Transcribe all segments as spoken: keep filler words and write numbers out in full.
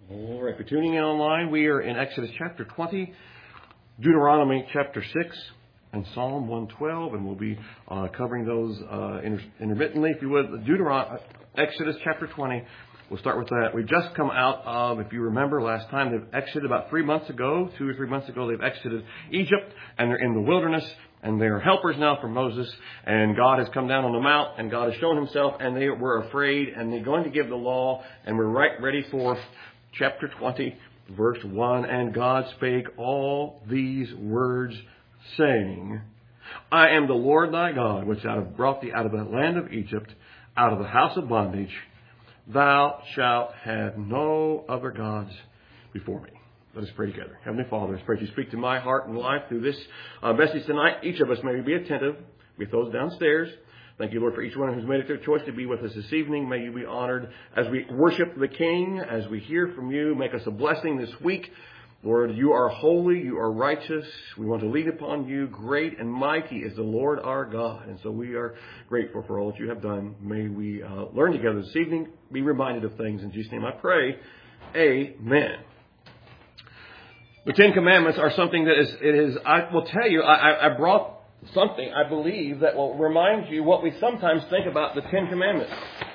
All right, for tuning in online, we are in Exodus chapter twenty, Deuteronomy chapter six, and Psalm one twelve, and we'll be uh, covering those uh, inter- intermittently, if you would. Deuteron- Exodus chapter twenty, we'll start with that. We've just come out of, if you remember last time, they've exited about three months ago, two or three months ago, they've exited Egypt, and they're in the wilderness. And they're helpers now for Moses, and God has come down on the mount, and God has shown himself, and they were afraid, and they're going to give the law, and we're right ready for chapter twenty, verse one. And God spake all these words, saying, I am the Lord thy God, which I have brought thee out of the land of Egypt, out of the house of bondage. Thou shalt have no other gods before me. Let us pray together. Heavenly Father, I pray you speak to my heart and life through this uh, message tonight. Each of us may be attentive with those downstairs. Thank you, Lord, for each one who's made it their choice to be with us this evening. May you be honored as we worship the King, as we hear from you. Make us a blessing this week. Lord, you are holy, you are righteous. We want to lean upon you. Great and mighty is the Lord our God. And so we are grateful for all that you have done. May we uh, learn together this evening, be reminded of things. In Jesus' name I pray. Amen. The Ten Commandments are something that is, it is, I will tell you, I, I brought something, I believe, that will remind you what we sometimes think about the Ten Commandments.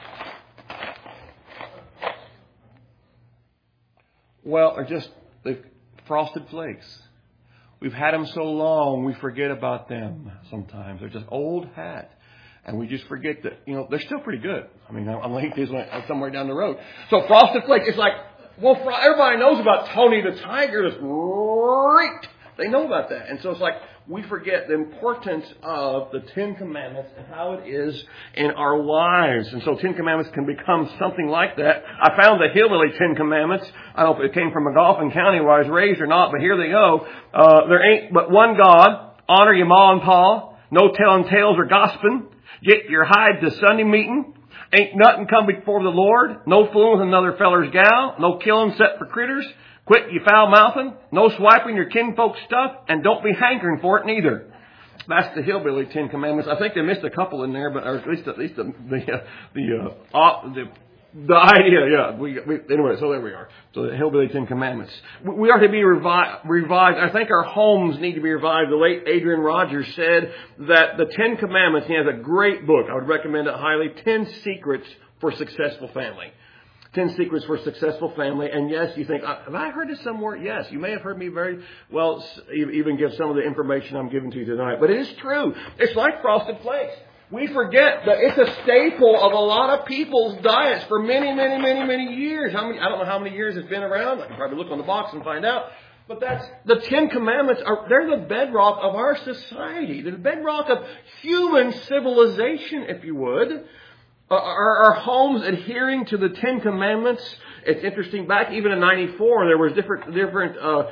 Well, they're just the frosted flakes. We've had them so long, we forget about them sometimes. They're just old hat. And we just forget that, you know, they're still pretty good. I mean, I'm like this somewhere down the road. So frosted flakes, it's like, well, everybody knows about Tony the Tiger. That's great. They know about that. And so it's like we forget the importance of the Ten Commandments and how it is in our lives. And so Ten Commandments can become something like that. I found the Hillbilly Ten Commandments. I don't know if it came from Godolphin County where I was raised or not, but here they go. Uh, there ain't but one God. Honor your ma and pa. No telling tales or gossiping. Get your hide to Sunday meeting. Ain't nothing come before the Lord. No fooling with another feller's gal. No killing set for critters. Quit you foul mouthing. No swiping your kinfolk's stuff. And don't be hankering for it neither. That's the Hillbilly Ten Commandments. I think they missed a couple in there, but or at least at least the the uh, the, uh, uh, the the idea. Yeah. We, we anyway. So there we are. So the Hillbilly Ten Commandments. We, we are to be revi- revived. I think our homes need to be revived. The late Adrian Rogers said that the Ten Commandments. He has a great book. I would recommend it highly. Ten Secrets for Successful Family. Ten Secrets for a Successful Family. And yes, you think, have I heard this somewhere? Yes, you may have heard me very well even give some of the information I'm giving to you tonight. But it is true. It's like frosted flakes. We forget that it's a staple of a lot of people's diets for many, many, many, many years. How many? I don't know how many years it's been around. I can probably look on the box and find out. But that's the Ten Commandments are they're the bedrock of our society. They're the bedrock of human civilization, if you would. Are our homes adhering to the Ten Commandments? It's interesting. Back even in ninety-four, there was different, different, uh,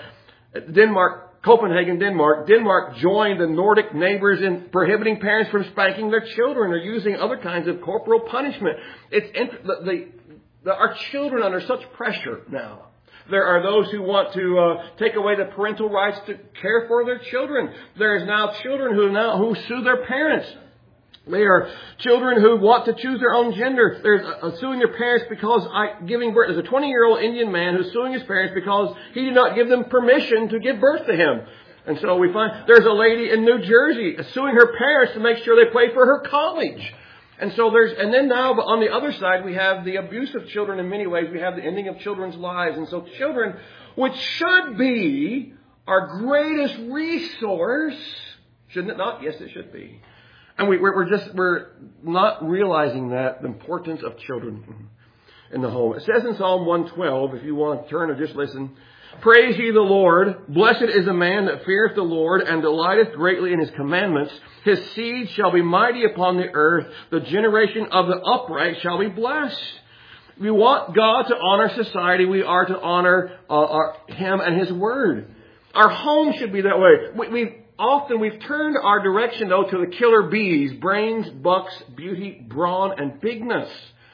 Denmark, Copenhagen, Denmark. Denmark joined the Nordic neighbors in prohibiting parents from spanking their children or using other kinds of corporal punishment. It's the, the, the our children under such pressure now. There are those who want to uh, take away the parental rights to care for their children. There is now children who now who sue their parents. They are children who want to choose their own gender. There's uh, suing their parents because I, giving birth. There's a twenty-year-old Indian man who's suing his parents because he did not give them permission to give birth to him. And so we find there's a lady in New Jersey suing her parents to make sure they pay for her college. And so there's, and then now on the other side, we have the abuse of children in many ways. We have the ending of children's lives. And so children, which should be our greatest resource, shouldn't it not? Yes, it should be. And we, we're just, we're not realizing that, the importance of children in the home. It says in Psalm one twelve, if you want to turn or just listen, praise ye the Lord. Blessed is the man that feareth the Lord and delighteth greatly in his commandments. His seed shall be mighty upon the earth. The generation of the upright shall be blessed. If we want God to honor society, we are to honor uh, our, Him and His Word. Our home should be that way. We, we Often we've turned our direction, though, to the killer bees, brains, bucks, beauty, brawn, and bigness.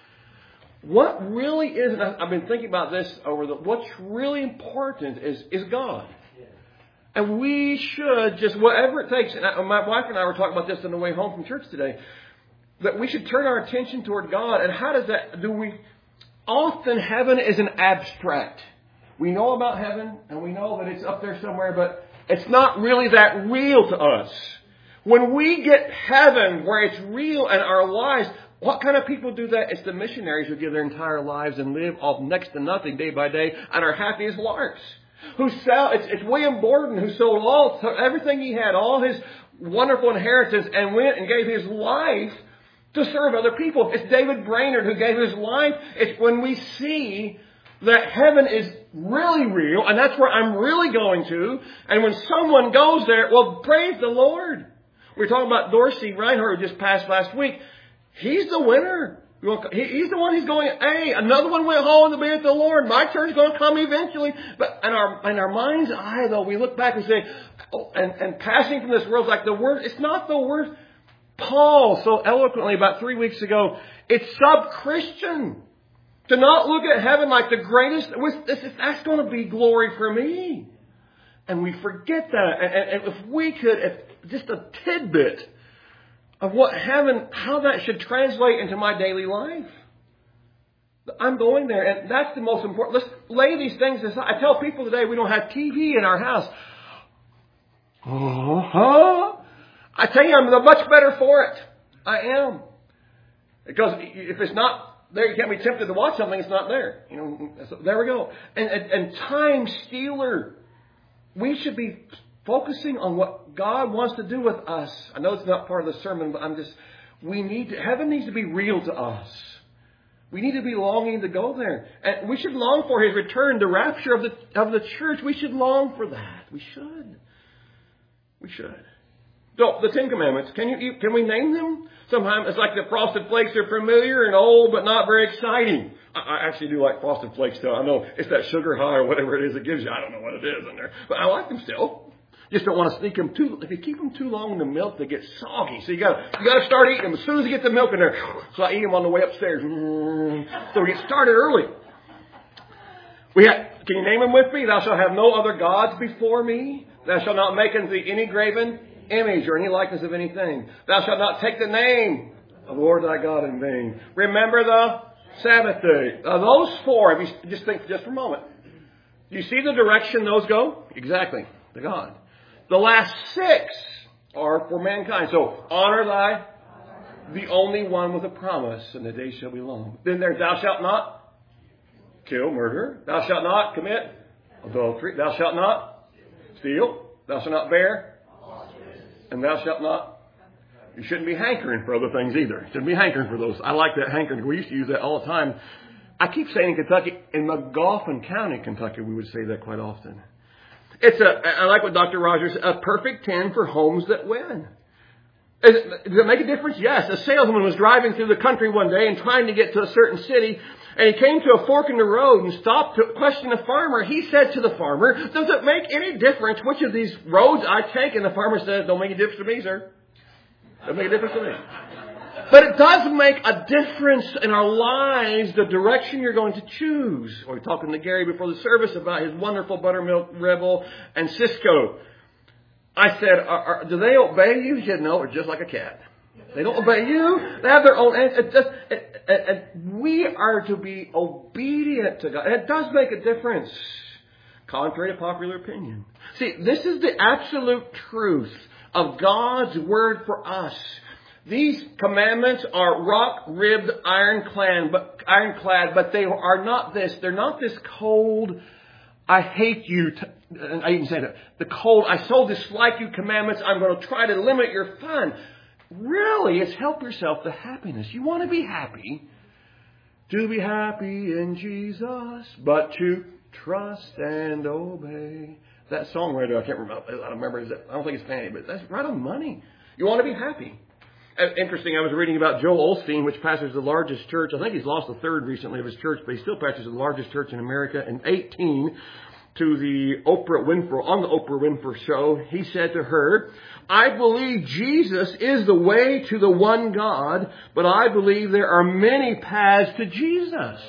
What really is, and I've been thinking about this over the, what's really important is, is God. And we should just, whatever it takes, and I, my wife and I were talking about this on the way home from church today, that we should turn our attention toward God. And how does that, do we, often heaven is an abstract. We know about heaven, and we know that it's up there somewhere, but it's not really that real to us. When we get heaven where it's real in our lives, what kind of people do that? It's the missionaries who give their entire lives and live off next to nothing day by day and are happy as larks. Who sell? It's, it's William Borden who sold all everything he had, all his wonderful inheritance, and went and gave his life to serve other people. It's David Brainerd who gave his life. It's when we see that heaven is really real, and that's where I'm really going to. And when someone goes there, well, praise the Lord. We were talking about Dorsey Reinhardt, who just passed last week. He's the winner. He's the one who's going, hey, another one went home to be with the Lord. My turn's going to come eventually. But in our, in our mind's eye, though, we look back and say, oh, and, and passing from this world is like the worst. It's not the worst. Paul, so eloquently about three weeks ago, it's sub-Christian. To not look at heaven like the greatest, that's going to be glory for me. And we forget that. And, and if we could, if just a tidbit of what heaven, how that should translate into my daily life. I'm going there, and that's the most important. Let's lay these things aside. I tell people today we don't have T V in our house. Uh-huh. I tell you, I'm much better for it. I am. Because if it's not there, you can't be tempted to watch something that's not there. You know, so there we go. And, and, and time stealer. We should be focusing on what God wants to do with us. I know it's not part of the sermon, but I'm just, we need to, heaven needs to be real to us. We need to be longing to go there. And we should long for His return, the rapture of the, of the church. We should long for that. We should. We should. So, the Ten Commandments, can you, can we name them? Sometimes it's like the Frosted Flakes are familiar and old, but not very exciting. I, I actually do like Frosted Flakes still. I know it's that sugar high or whatever it is it gives you. I don't know what it is in there. But I like them still. Just don't want to sneak them too. If you keep them too long in the milk, they get soggy. So you got you got to start eating them as soon as you get the milk in there. So I eat them on the way upstairs. So we get started early. We have, can you name them with me? Thou shalt have no other gods before me. Thou shalt not make unto thee any graven image or any likeness of anything. Thou shalt not take the name of the Lord thy God in vain. Remember the Sabbath day. Now those four, if you just think just for a moment. Do you see the direction those go? Exactly. To God. The last six are for mankind. So, honor thy, the only one with a promise, and the day shall be long. Then there's thou shalt not kill, murder. Thou shalt not commit adultery. Thou shalt not steal. Thou shalt not bear. And thou shalt not. You shouldn't be hankering for other things either. You shouldn't be hankering for those. I like that hankering. We used to use that all the time. I keep saying in Kentucky, in McGoffin County, Kentucky, we would say that quite often. It's a, I like what Doctor Rogers said, a perfect ten for homes that win. Does it, does it make a difference? Yes. A salesman was driving through the country one day and trying to get to a certain city, and he came to a fork in the road and stopped to question a farmer. He said to the farmer, does it make any difference which of these roads I take? And the farmer said, don't make any difference to me, sir. Doesn't make a difference to me. But it does make a difference in our lives, the direction you're going to choose. We were talking to Gary before the service about his wonderful Buttermilk Rebel and Cisco. I said, are, are, do they obey you? He said, no, they're just like a cat. They don't obey you. They have their own. It just, it, it, it, we are to be obedient to God. And it does make a difference, contrary to popular opinion. See, this is the absolute truth of God's word for us. These commandments are rock-ribbed, ironclad, but, ironclad, but they are not this. They're not this cold, I hate you. T- I even said it. The cold, I so dislike you commandments, I'm going to try to limit your fun. Really, it's help yourself to happiness. You want to be happy. To be happy in Jesus, but to trust and obey. That songwriter, I can't remember. I don't remember. Is that, I don't think it's Fanny, but that's right on money. You want to be happy. Interesting, I was reading about Joel Osteen, which pastors the largest church. I think he's lost a third recently of his church, but he still pastors the largest church in America. In eighteen, to the Oprah Winfrey, on the Oprah Winfrey show, he said to her, I believe Jesus is the way to the one God, but I believe there are many paths to Jesus.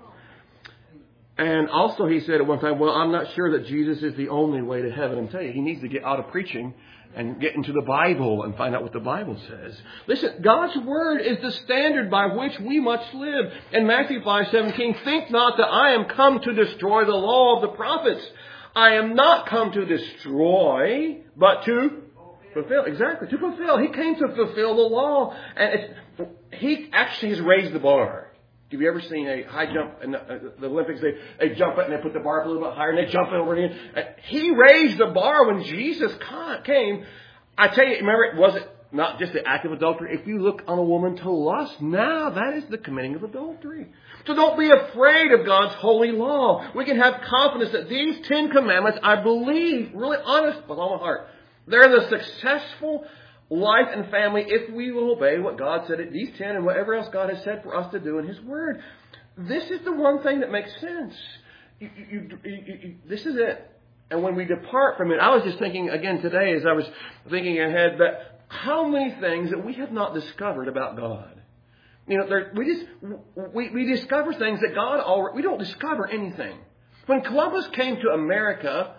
And also he said at one time, well, I'm not sure that Jesus is the only way to heaven. I'm telling you, he needs to get out of preaching and get into the Bible and find out what the Bible says. Listen, God's Word is the standard by which we must live. In Matthew five seventeen, think not that I am come to destroy the law of the prophets. I am not come to destroy, but to fulfill. Exactly, to fulfill. He came to fulfill the law. And it's, he actually has raised the bar. Have you ever seen a high jump in the, uh, the Olympics? They, they jump it and they put the bar up a little bit higher and they jump it over again. He raised the bar when Jesus came. I tell you, remember, it wasn't not just the act of adultery. If you look on a woman to lust, now that is the committing of adultery. So don't be afraid of God's holy law. We can have confidence that these Ten Commandments, I believe, really honest with all my heart, they're the successful life and family if we will obey what God said at these ten and whatever else God has said for us to do in His Word. This is the one thing that makes sense. You, you, you, you, this is it. And when we depart from it, I was just thinking again today as I was thinking ahead that how many things that we have not discovered about God. You know, there, we just we, we discover things that God already, we don't discover anything. When Columbus came to America,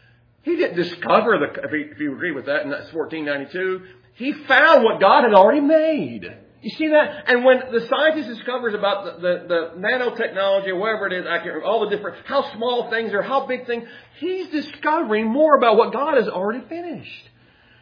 he didn't discover the, if you, if you agree with that, and that's fourteen ninety-two. He found what God had already made. You see that? And when the scientist discovers about the, the, the nanotechnology or whatever it is, I can't remember, all the different, how small things are, how big things, he's discovering more about what God has already finished.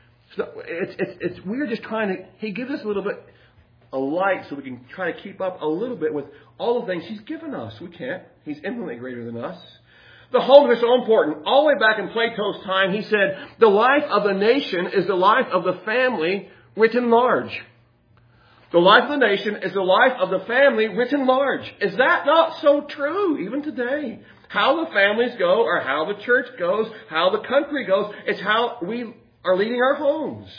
So it's, it's, it's, we're just trying to, he gives us a little bit of light so we can try to keep up a little bit with all the things He's given us. We can't. He's infinitely greater than us. The home is so important. All the way back in Plato's time, he said, the life of the nation is the life of the family written large. The life of the nation is the life of the family written large. Is that not so true even today? How the families go or how the church goes, how the country goes, it's how we are leading our homes.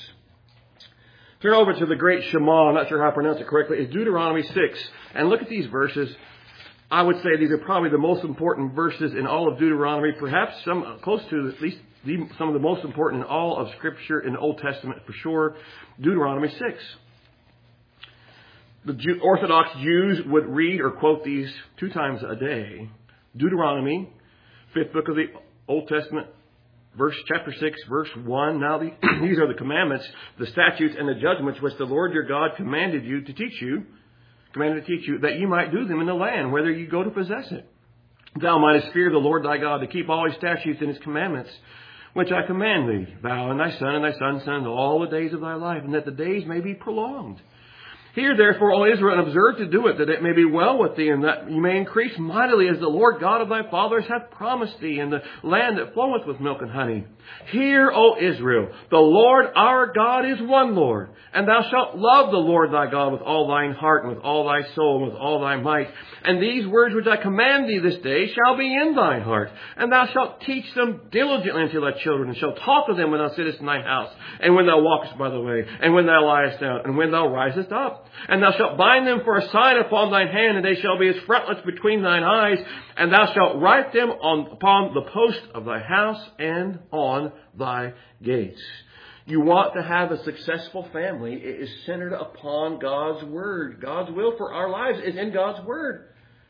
Turn over to the great Shema, I'm not sure how to pronounce it correctly. It's Deuteronomy six. And look at these verses. I would say these are probably the most important verses in all of Deuteronomy, perhaps some close to at least the, some of the most important in all of Scripture in the Old Testament for sure. Deuteronomy six. The Jew, Orthodox Jews would read or quote these two times a day. Deuteronomy, fifth book of the Old Testament, verse chapter six, verse one. Now the, these are the commandments, the statutes, and the judgments which the Lord your God commanded you to teach you. Commanded to teach you, that you might do them in the land, whether you go to possess it. Thou mightest fear the Lord thy God, to keep all His statutes and His commandments, which I command thee, thou and thy son and thy son's son, all the days of thy life, and that the days may be prolonged. Hear therefore, O Israel, and observe to do it, that it may be well with thee, and that you may increase mightily, as the Lord God of thy fathers hath promised thee, in the land that floweth with milk and honey. Hear, O Israel, the Lord our God is one Lord, and thou shalt love the Lord thy God with all thine heart, and with all thy soul, and with all thy might. And these words which I command thee this day shall be in thine heart, and thou shalt teach them diligently unto thy children, and shalt talk of them when thou sittest in thine house, and when thou walkest by the way, and when thou liest down, and when thou risest up. And thou shalt bind them for a sign upon thine hand, and they shall be as frontlets between thine eyes, and thou shalt write them on, upon the post of thy house and on thy gates. You want to have a successful family, it is centered upon God's Word. God's will for our lives is in God's Word.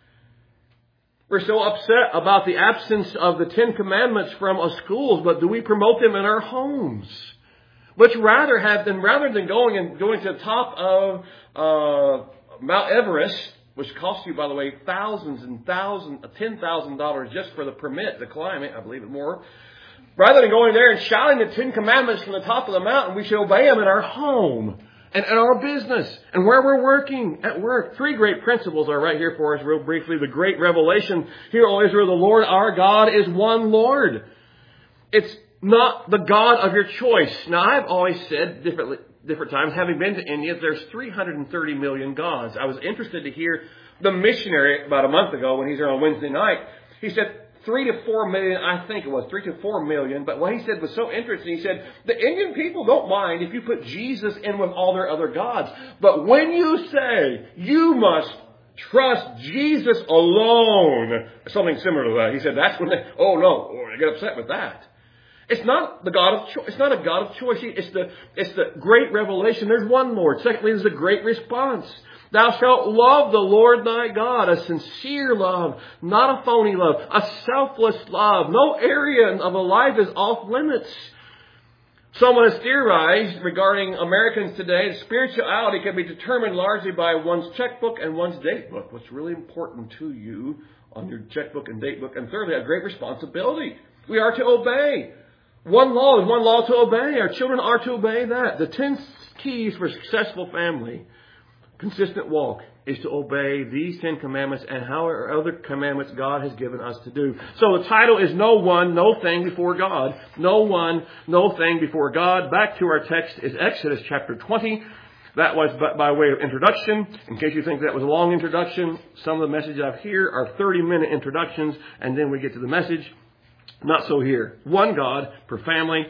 We're so upset about the absence of the Ten Commandments from our schools, but do we promote them in our homes? Which rather have than rather than going and going to the top of uh, Mount Everest, which costs you, by the way, thousands and thousands, ten thousand dollars just for the permit to climb it, I believe it more. Rather than going there and shouting the Ten Commandments from the top of the mountain, we should obey them in our home and in our business and where we're working at work. Three great principles are right here for us, real briefly. The great revelation: Hear, O Israel, the Lord our God is one Lord. It's not the God of your choice. Now, I've always said different, different times, having been to India, there's three hundred thirty million gods. I was interested to hear the missionary about a month ago when he's there on Wednesday night. He said three to four million, I think it was, three to four million. But what he said was so interesting. He said, the Indian people don't mind if you put Jesus in with all their other gods. But when you say, you must trust Jesus alone, something similar to that, he said, that's when they, oh no, oh, they get upset with that. It's not the God of choice. It's not a God of choice. It's the, it's the great revelation. There's one Lord. Secondly, there's a great response. Thou shalt love the Lord thy God, a sincere love, not a phony love, a selfless love. No area of a life is off limits. Someone has theorized regarding Americans today that spirituality can be determined largely by one's checkbook and one's date book. What's really important to you on your checkbook and date book. And thirdly, a great responsibility. We are to obey. One law is one law to obey. Our children are to obey that. The ten keys for a successful family, consistent walk, is to obey these Ten Commandments and however other commandments God has given us to do. So the title is No One, No Thing Before God. No one, no thing before God. Back to our text is Exodus chapter twenty. That was by way of introduction. In case you think that was a long introduction, some of the messages I've here are thirty-minute introductions, and then we get to the message. Not so here. One God per family,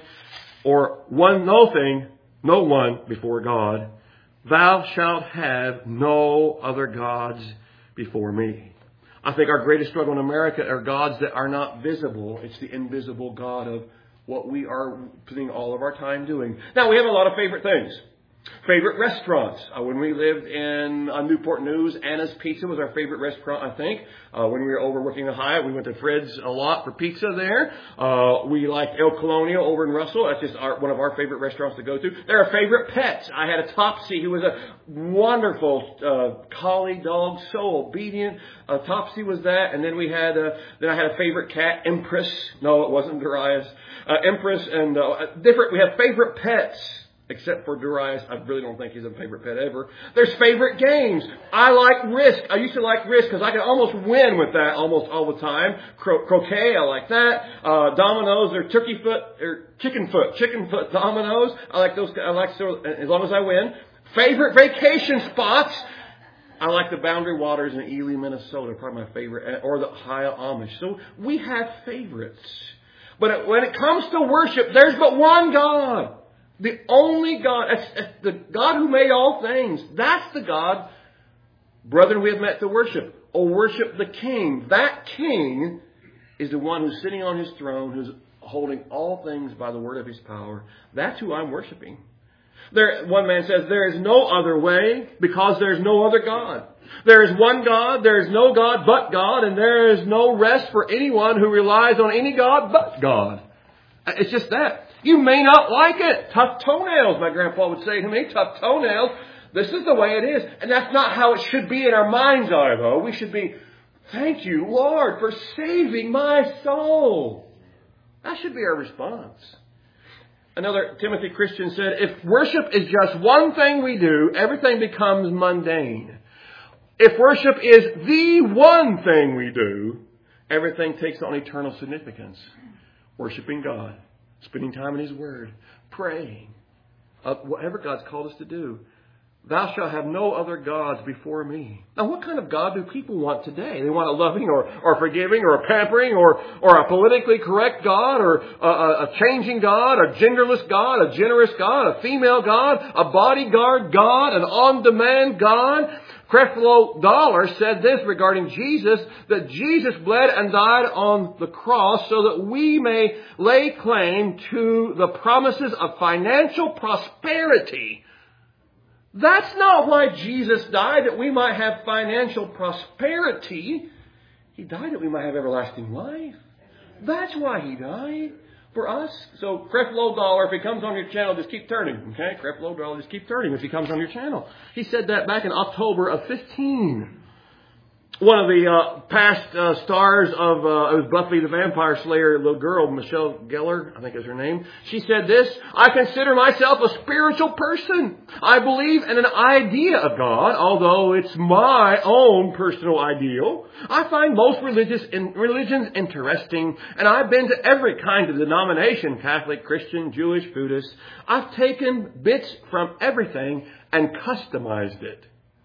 or one no thing, no one before God. Thou shalt have no other gods before me. I think our greatest struggle in America are gods that are not visible. It's the invisible God of what we are putting all of our time doing. Now, we have a lot of favorite things. Favorite restaurants. Uh, when we lived in uh, Newport News, Anna's Pizza was our favorite restaurant, I think. Uh, when we were over working the Hyatt, we went to Fred's a lot for pizza there. Uh, we liked El Colonial over in Russell. That's just our, one of our favorite restaurants to go to. They're our favorite pets. I had a Topsy who was a wonderful uh, collie dog, so obedient. Uh, Topsy was that. And then we had, uh, then I had a favorite cat, Empress. No, it wasn't Darius. Uh, Empress and uh, different, we have favorite pets. Except for Darius, I really don't think he's a favorite pet ever. There's favorite games. I like Risk. I used to like Risk because I could almost win with that almost all the time. Cro- croquet, I like that. Uh, dominoes, or turkey foot, or chicken foot, chicken foot dominoes. I like those. I like so as long as I win. Favorite vacation spots. I like the Boundary Waters in Ely, Minnesota. Probably my favorite, or the High Amish. So we have favorites. But when it comes to worship, there's but one God. The only God, that's, that's the God who made all things. That's the God, brethren, we have met to worship. Oh, worship the King. That King is the one who's sitting on his throne, who's holding all things by the word of his power. That's who I'm worshiping. There, one man says, there is no other way because there is no other God. There is one God, there is no God but God, and there is no rest for anyone who relies on any God but God. It's just that. You may not like it. Tough toenails, my grandpa would say to me. Tough toenails. This is the way it is. And that's not how it should be in our mind's eye, though. We should be, thank you, Lord, for saving my soul. That should be our response. Another Timothy Christian said, if worship is just one thing we do, everything becomes mundane. If worship is the one thing we do, everything takes on eternal significance. Worshiping God. Spending time in His Word. Praying. Uh, whatever God's called us to do. Thou shalt have no other gods before me. Now, what kind of God do people want today? They want a loving or, or forgiving or a pampering or, or a politically correct God or a, a, a changing God, a genderless God, a generous God, a female God, a bodyguard God, an on-demand God. Creflo Dollar said this regarding Jesus, that Jesus bled and died on the cross so that we may lay claim to the promises of financial prosperity. That's not why Jesus died, that we might have financial prosperity. He died that we might have everlasting life. That's why He died. For us. So Creflo Dollar, if he comes on your channel, just keep turning. Okay? Creflo Dollar, just keep turning if he comes on your channel. He said that back in October of fifteen. One of the uh, past uh, stars of uh, it was Buffy the Vampire Slayer, little girl, Michelle Gellar, I think is her name. She said this, I consider myself a spiritual person. I believe in an idea of God, although it's my own personal ideal. I find most religious in, religions interesting, and I've been to every kind of denomination, Catholic, Christian, Jewish, Buddhist. I've taken bits from everything and customized it.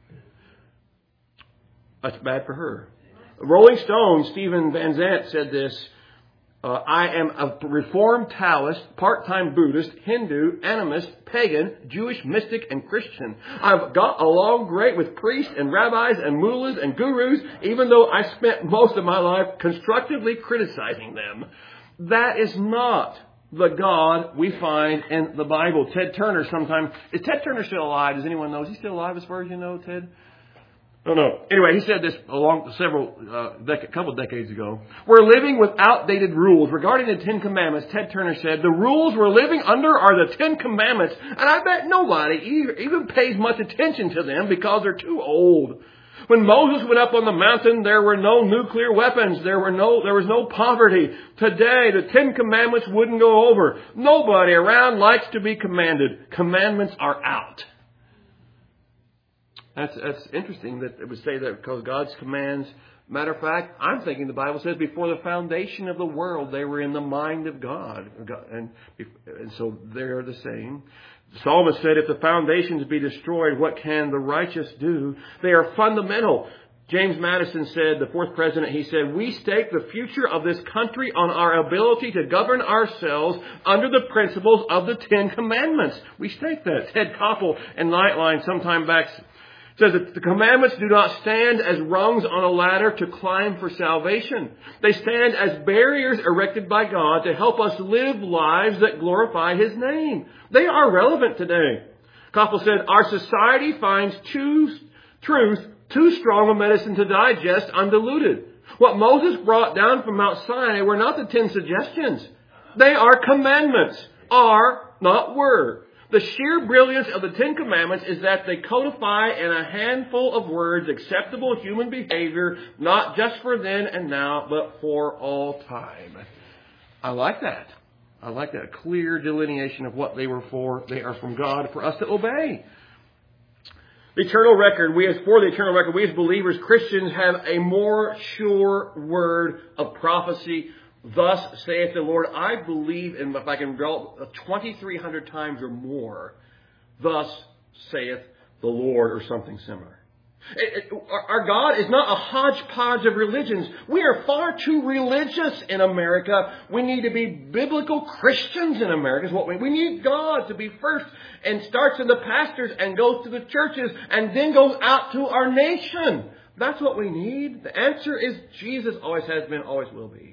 That's bad for her. Rolling Stone, Stephen Van Zandt said this, uh, I am a Reformed Taoist, part-time Buddhist, Hindu, animist, pagan, Jewish mystic, and Christian. I've got along great with priests and rabbis and mullahs and gurus, even though I spent most of my life constructively criticizing them. That is not the God we find in the Bible. Ted Turner sometimes... Is Ted Turner still alive? Does anyone know? Is he still alive as far as you know, Ted? Oh, no. Anyway, he said this along several, uh, dec- couple decades ago. We're living with outdated rules. Regarding the Ten Commandments, Ted Turner said, the rules we're living under are the Ten Commandments, and I bet nobody even pays much attention to them because they're too old. When Moses went up on the mountain, there were no nuclear weapons. There were no, there was no poverty. Today, the Ten Commandments wouldn't go over. Nobody around likes to be commanded. Commandments are out. That's, that's interesting that it would say that because God's commands, matter of fact, I'm thinking the Bible says before the foundation of the world, they were in the mind of God. And, and so they're the same. The psalmist said, if the foundations be destroyed, what can the righteous do? They are fundamental. James Madison said, the fourth president, he said, we stake the future of this country on our ability to govern ourselves under the principles of the Ten Commandments. We stake that. Ted Koppel in Nightline sometime back says that the commandments do not stand as rungs on a ladder to climb for salvation. They stand as barriers erected by God to help us live lives that glorify His name. They are relevant today. Koppel said, our society finds too, truth too strong a medicine to digest undiluted. What Moses brought down from Mount Sinai were not the ten suggestions. They are commandments. Are, not were. The sheer brilliance of the Ten Commandments is that they codify in a handful of words acceptable human behavior, not just for then and now, but for all time. I like that. I like that clear delineation of what they were for. They are from God for us to obey. The eternal record, we as for the eternal record, we as believers, Christians, have a more sure word of prophecy. Thus saith the Lord. I believe, in, if I can go twenty-three hundred times or more, thus saith the Lord, or something similar. It, it, our God is not a hodgepodge of religions. We are far too religious in America. We need to be biblical Christians in America. Is what we, we need God to be first, and starts in the pastors and goes to the churches and then goes out to our nation. That's what we need. The answer is Jesus always has been, always will be.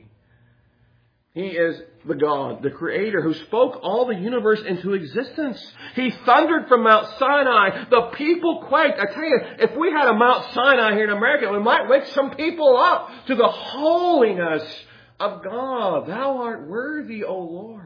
He is the God, the Creator, who spoke all the universe into existence. He thundered from Mount Sinai. The people quaked. I tell you, if we had a Mount Sinai here in America, we might wake some people up to the holiness of God. Thou art worthy, O Lord.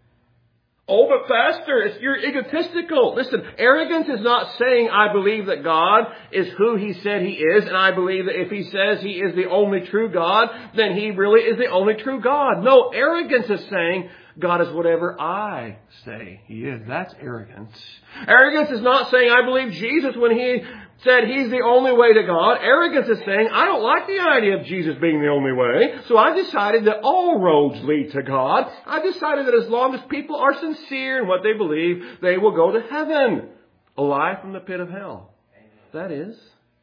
Oh, but Pastor, it's, you're egotistical. Listen, arrogance is not saying I believe that God is who He said He is, and I believe that if He says He is the only true God, then He really is the only true God. No, arrogance is saying God is whatever I say He is. That's arrogance. Arrogance is not saying I believe Jesus when He said He's the only way to God. Arrogance is saying I don't like the idea of Jesus being the only way, so I decided that all roads lead to God. I decided that as long as people are sincere in what they believe, they will go to heaven, alive from the pit of hell. That is.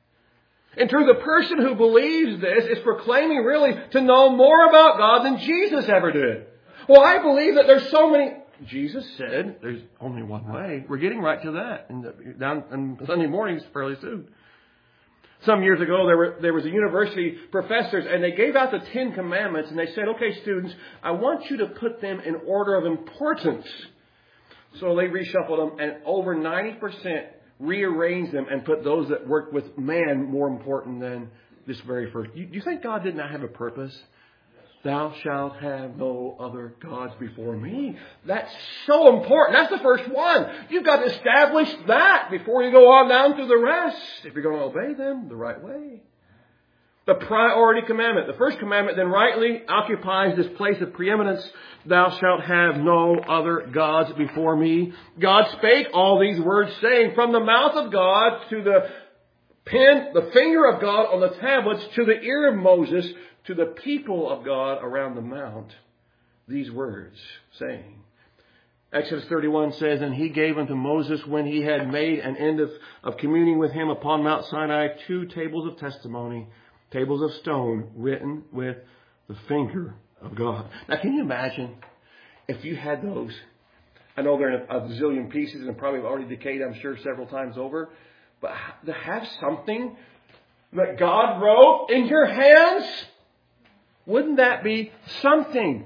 In truth, the person who believes this is proclaiming really to know more about God than Jesus ever did. Well, I believe that there's so many... Jesus said there's only one way. We're getting right to that in the, down on Sunday mornings fairly soon. Some years ago, there were there was a university professors, and they gave out the Ten Commandments, and they said, okay, students, I want you to put them in order of importance. So they reshuffled them, and over ninety percent rearranged them and put those that worked with man more important than this very first. Do you, you think God did not have a purpose? Thou shalt have no other gods before me. That's so important. That's the first one. You've got to establish that before you go on down through the rest, if you're going to obey them the right way. The priority commandment. The first commandment then rightly occupies this place of preeminence. Thou shalt have no other gods before me. God spake all these words, saying, from the mouth of God to the pen, the finger of God on the tablets, to the ear of Moses, to the people of God around the mount, these words, saying. Exodus thirty-one says, and He gave unto Moses, when he had made an end of, of communing with him upon Mount Sinai, two tables of testimony, tables of stone, written with the finger of God. Now, can you imagine if you had those? I know they're in a, a zillion pieces and probably already decayed, I'm sure, several times over. But to have something that God wrote in your hands, wouldn't that be something?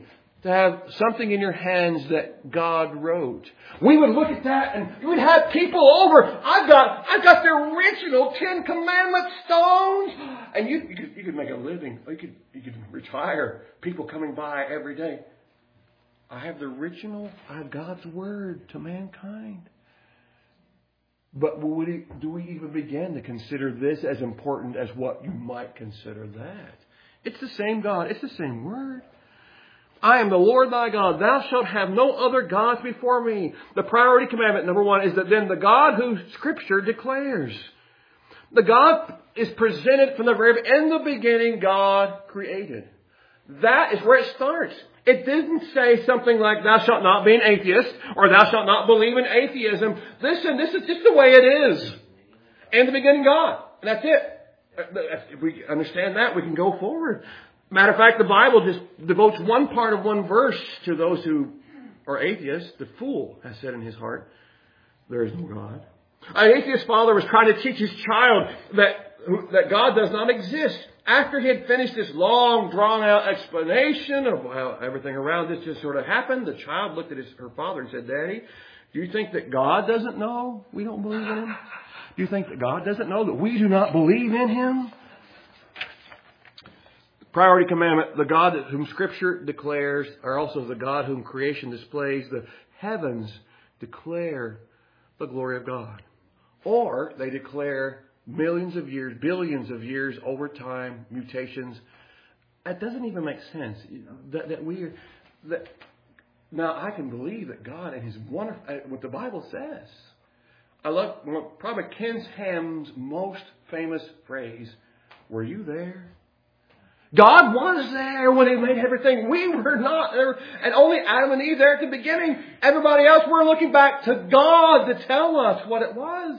to have something in your hands that God wrote. We would look at that and we would have people over. I've got, I've got the original Ten Commandment stones. And you, you could, you could make a living. You could, you could retire. People coming by every day. I have the original, I have God's Word to mankind. But would we, do we even begin to consider this as important as what you might consider that? It's the same God. It's the same Word. I am the Lord thy God. Thou shalt have no other gods before me. The priority commandment, number one, is that then the God who Scripture declares. The God is presented from the very, in the beginning, God created. That is where it starts. It didn't say something like, thou shalt not be an atheist, or thou shalt not believe in atheism. Listen, this is just the way it is. In the beginning, God. And that's it. If we understand that, we can go forward. Matter of fact, the Bible just devotes one part of one verse to those who are atheists. The fool has said in his heart, there is no God. An atheist father was trying to teach his child that, that God does not exist. After he had finished this long, drawn-out explanation of how everything around this just sort of happened, the child looked at his, her father and said, Daddy, do you think that God doesn't know we don't believe in Him? Do you think that God doesn't know that we do not believe in Him? Priority commandment, the God whom Scripture declares, or also the God whom creation displays. The heavens declare the glory of God. Or they declare millions of years, billions of years over time, mutations. That doesn't even make sense. That, that we are, that, now I can believe that God and His wonderful, what the Bible says. I love probably Ken Ham's most famous phrase, were you there? God was there when He made everything. We were not there. And only Adam and Eve there at the beginning. Everybody else, we're looking back to God to tell us what it was.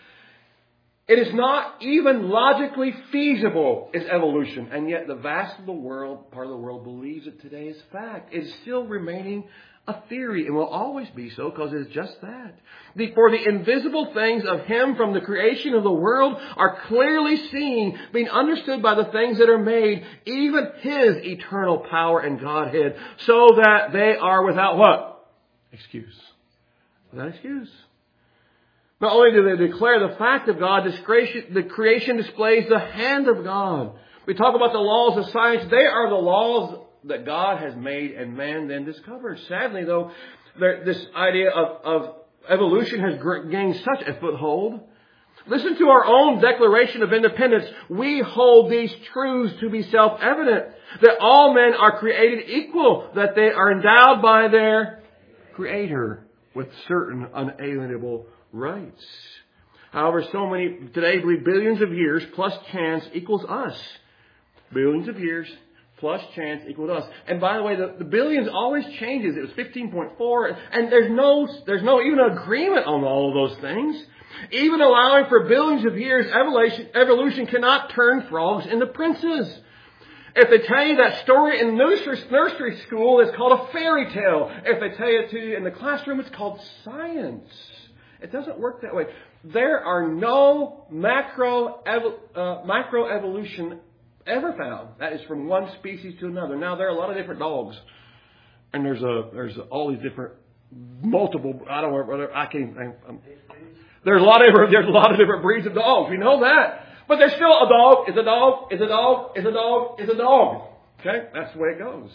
It is not even logically feasible is evolution. And yet the vast of the world, part of the world, believes it today is fact. It is still remaining a theory and will always be so because it is just that. The, for the invisible things of Him from the creation of the world are clearly seen, being understood by the things that are made, even His eternal power and Godhead, so that they are without what? Excuse. Without excuse. Not only do they declare the fact of God, the creation displays the hand of God. We talk about the laws of science. They are the laws that God has made and man then discovers. Sadly, though, there, this idea of, of evolution has gained such a foothold. Listen to our own Declaration of Independence. We hold these truths to be self-evident, that all men are created equal, that they are endowed by their Creator with certain unalienable rights. However, so many today believe billions of years plus chance equals us. Billions of years plus chance equals us. And by the way, the, the billions always changes. It was fifteen point four, and there's no there's no even agreement on all of those things. Even allowing for billions of years, evolution evolution cannot turn frogs into princes. If they tell you that story in nursery, nursery school, it's called a fairy tale. If they tell it to you in the classroom, it's called science. It doesn't work that way. There are no macro uh, microevolution ever found. That is from one species to another. Now, there are a lot of different dogs. And there's a there's a, all these different, multiple, I don't know, whether I can't, I'm, there's a lot of there's a lot of different breeds of dogs. We know that. But there's still a dog, is a dog, is a dog, is a dog, is a dog. Okay? That's the way it goes.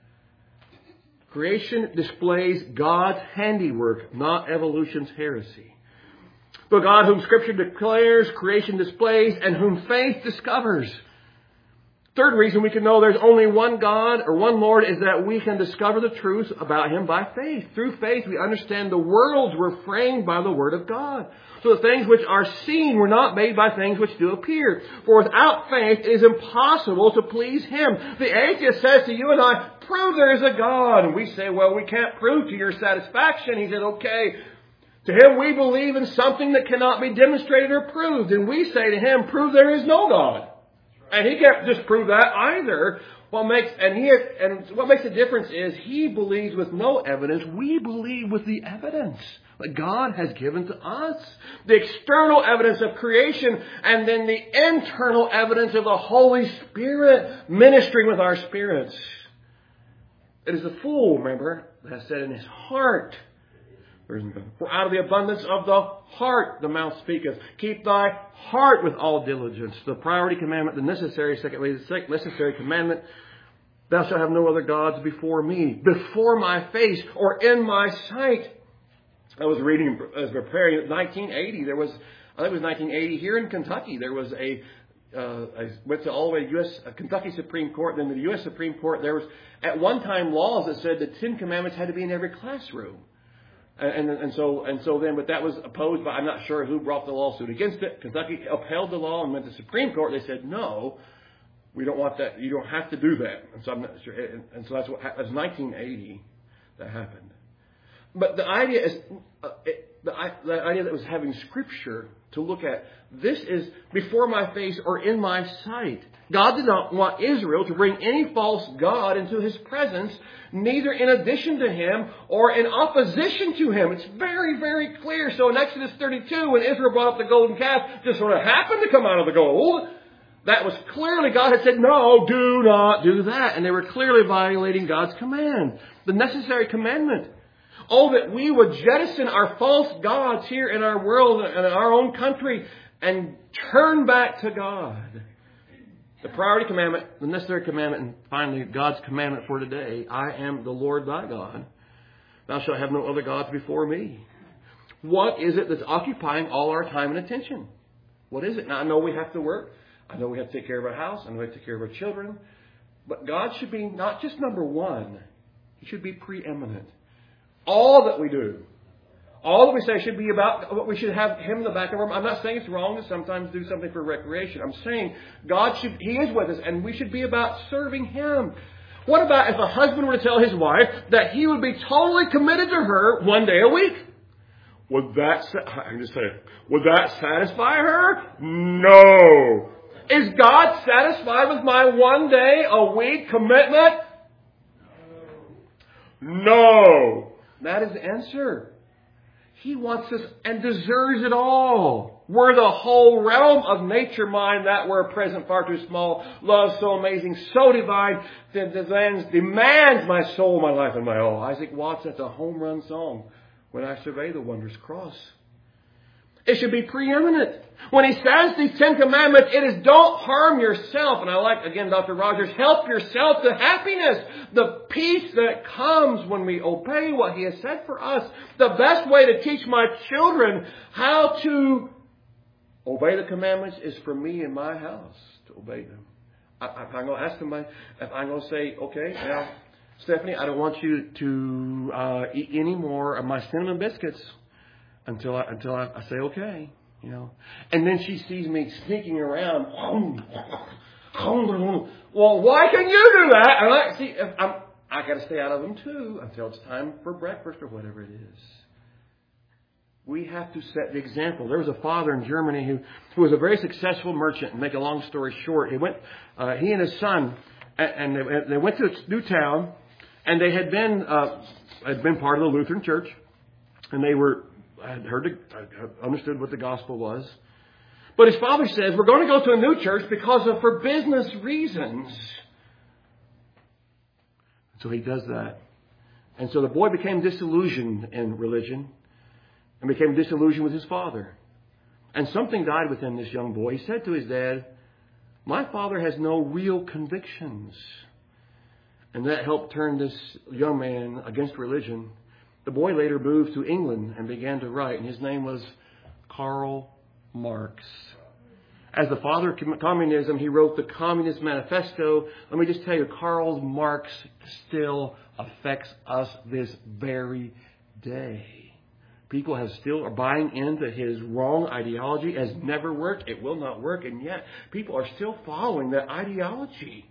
Creation displays God's handiwork, not evolution's heresy. The God whom Scripture declares, creation displays, and whom faith discovers. Third reason we can know there's only one God or one Lord is that we can discover the truth about Him by faith. Through faith, we understand the worlds were framed by the Word of God. So the things which are seen were not made by things which do appear. For without faith, it is impossible to please Him. The atheist says to you and I, prove there is a God. And we say, well, we can't prove to your satisfaction. He said, okay. To him, we believe in something that cannot be demonstrated or proved. And we say to him, prove there is no God. And he can't just prove that either. What makes and he and what makes the difference is he believes with no evidence. We believe with the evidence that God has given to us. The external evidence of creation and then the internal evidence of the Holy Spirit ministering with our spirits. It is the fool, remember, that has said in his heart, for out of the abundance of the heart the mouth speaketh. Keep thy heart with all diligence. The priority commandment, the necessary, secondly, the necessary commandment, thou shalt have no other gods before me, before my face, or in my sight. I was reading, as preparing, in nineteen eighty, there was, I think it was nineteen eighty, here in Kentucky, there was a, uh, I went to all the way to U S, uh, Kentucky Supreme Court, then the U S Supreme Court. There was, at one time, laws that said the Ten Commandments had to be in every classroom. And, and, and so, and so then, but that was opposed by, I'm not sure who brought the lawsuit against it. Kentucky upheld the law and went to the Supreme Court. They said, no, we don't want that. You don't have to do that. And so I'm not sure. And, and so that's what, that's nineteen eighty that happened. But the idea is, uh, it, the, the idea that was having Scripture to look at, this is before my face or in my sight. God did not want Israel to bring any false god into His presence, neither in addition to Him or in opposition to Him. It's very, very clear. So in Exodus thirty-two, when Israel brought up the golden calf, just sort of happened to come out of the gold. That was clearly, God had said, no, do not do that. And they were clearly violating God's command, the necessary commandment. Oh, that we would jettison our false gods here in our world and in our own country and turn back to God. The priority commandment, the necessary commandment, and finally God's commandment for today. I am the Lord thy God. Thou shalt have no other gods before me. What is it that's occupying all our time and attention? What is it? Now, I know we have to work. I know we have to take care of our house. I know we have to take care of our children. But God should be not just number one. He should be preeminent. All that we do, all that we say should be about what we should have Him in the back of our mind. I'm not saying it's wrong to sometimes do something for recreation. I'm saying God should, He is with us, and we should be about serving Him. What about if a husband were to tell his wife that he would be totally committed to her one day a week? Would that, I can just say it, would that satisfy her? No. Is God satisfied with my one day a week commitment? No. That is the answer. He wants us and deserves it all. Were the whole realm of nature mine, that were present far too small. Love so amazing, so divine, that demands, demands my soul, my life, and my all. Isaac Watts, that's a home run song. When I survey the wondrous cross. It should be preeminent. When he says these Ten Commandments, it is don't harm yourself. And I like, again, Doctor Rogers, help yourself to happiness. The peace that comes when we obey what He has said for us. The best way to teach my children how to obey the commandments is for me and my house to obey them. I, if I'm going to ask them, if I'm going to say, okay, now, Stephanie, I don't want you to uh, eat any more of my cinnamon biscuits. Until I, until I, I say, okay, you know. And then she sees me sneaking around. Well, why can you do that? And I see, if I'm, I got to stay out of them too until it's time for breakfast or whatever it is. We have to set the example. There was a father in Germany who, who was a very successful merchant. And make a long story short, he went, uh, he and his son, and, and they, they went to a new town, and they had been, uh, had been part of the Lutheran Church, and they were. I had heard, I understood what the gospel was. But his father says, we're going to go to a new church because of for business reasons. So he does that. And so the boy became disillusioned in religion and became disillusioned with his father. And something died within this young boy. He said to his dad, my father has no real convictions. And that helped turn this young man against religion. The boy later moved to England and began to write, and his name was Karl Marx. As the father of communism, he wrote the Communist Manifesto. Let me just tell you, Karl Marx still affects us this very day. People have still are buying into his wrong ideology. It has never worked. It will not work. And yet, people are still following that ideology.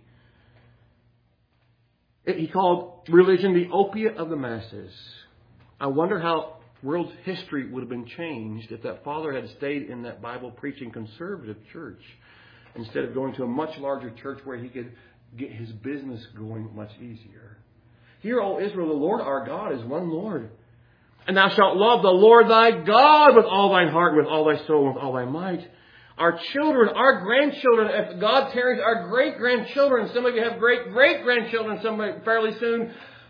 It, he called religion the opiate of the masses. I wonder how world history would have been changed if that father had stayed in that Bible-preaching conservative church instead of going to a much larger church where he could get his business going much easier. Hear, O Israel, the Lord our God is one Lord. And thou shalt love the Lord thy God with all thine heart, with all thy soul, with all thy might. Our children, our grandchildren, if God tarries, our great-grandchildren, some of you have great-great-grandchildren, some fairly soon.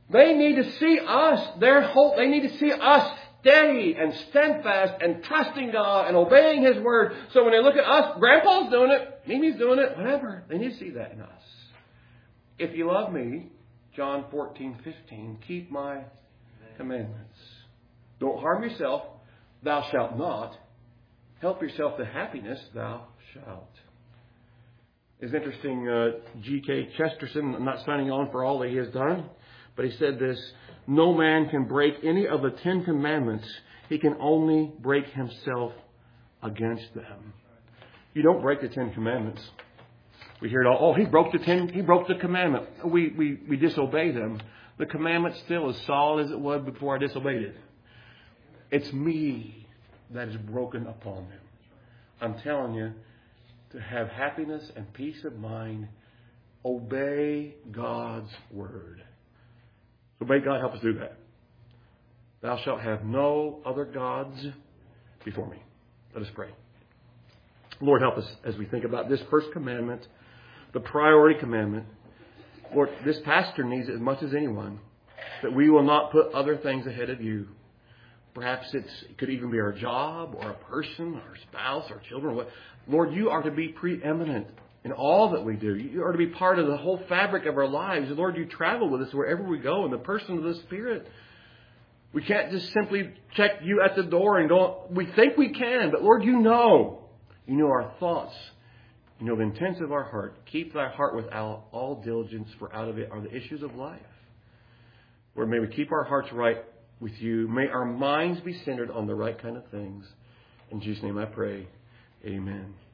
They need to see us, their hope. They need to see us steady and steadfast and trusting God and obeying His Word. So when they look at us, Grandpa's doing it, Mimi's doing it, whatever. They need to see that in us. If you love me, John fourteen fifteen, keep my commandments. Don't harm yourself, thou shalt not. Help yourself to happiness, thou shalt. It's interesting, uh, G K Chesterton, I'm not signing on for all that he has done, but he said this: no man can break any of the Ten Commandments. He can only break himself against them. You don't break the Ten Commandments. We hear it all. Oh, he broke the ten. He broke the commandment. We we we disobey them. The commandment still is solid as it was before I disobeyed it. It's me that is broken upon them. I'm telling you, to have happiness and peace of mind, obey God's word. So may God help us do that. Thou shalt have no other gods before me. Let us pray. Lord, help us as we think about this first commandment, the priority commandment. Lord, this pastor needs it as much as anyone, that we will not put other things ahead of you. Perhaps it's, it could even be our job or a person, our spouse, our children. What. Lord, you are to be preeminent in all that we do. You are to be part of the whole fabric of our lives. Lord, you travel with us wherever we go in the person of the Spirit. We can't just simply check you at the door and go, we think we can, but Lord, you know. You know our thoughts. You know the intents of our heart. Keep thy heart with all, all diligence, for out of it are the issues of life. Lord, may we keep our hearts right with you. May our minds be centered on the right kind of things. In Jesus' name I pray. Amen.